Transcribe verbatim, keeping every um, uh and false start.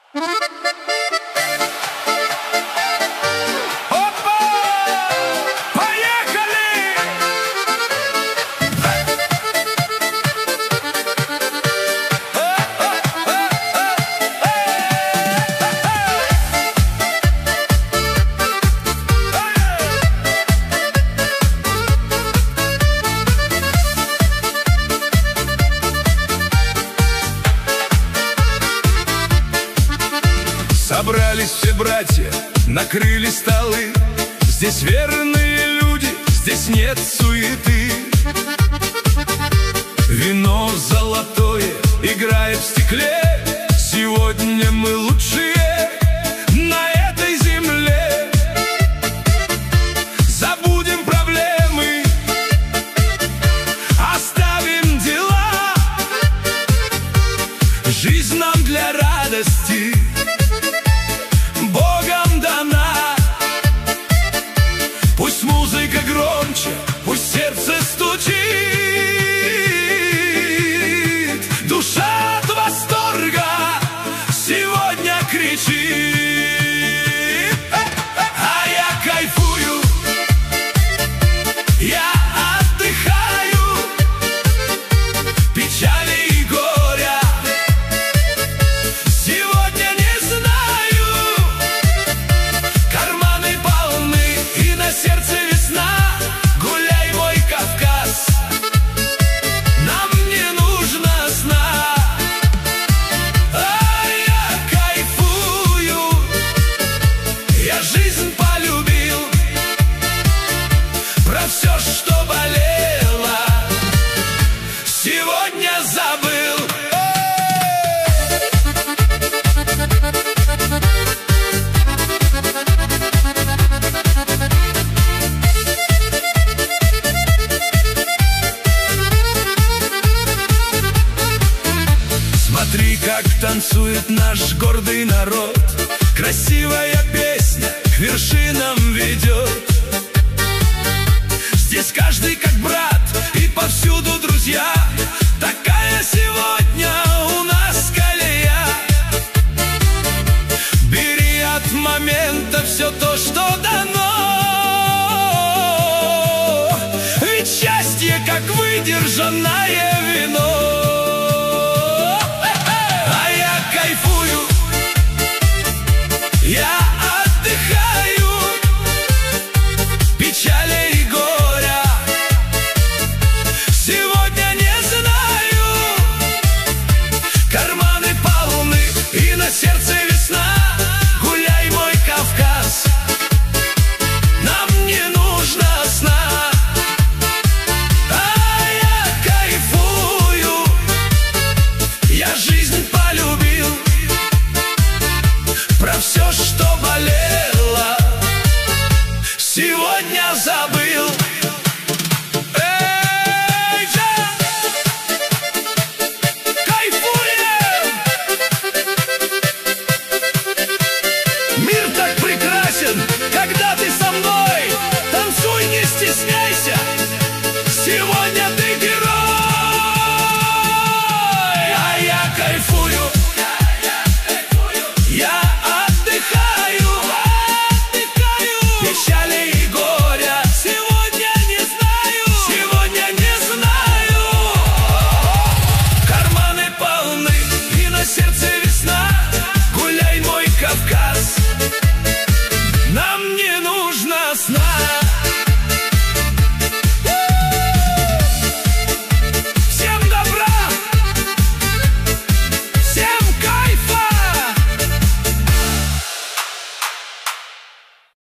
Собрались все братья, накрыли столы. Здесь верные люди, здесь нет суеты. Вино золотое играет в стекле. Сегодня мы лучшие на этой земле. Забудем проблемы, оставим дела. Жизнь нам для радости Богом дана. Пусть музыка громче, пусть сердце стучит. Душа от восторга сегодня кричит. А я кайфую, я отдыхаю. Печали и горя сегодня не знаю. Карманы полны и на сердце весна. Гуляй, мой Кавказ, нам не нужно сна. А я кайфую, я жизнь полюбил. Про все, что болело, сегодня забыл. Смотри, как танцует наш гордый народ. Красивая песня к вершинам ведет. Здесь каждый как брат и повсюду друзья. Такая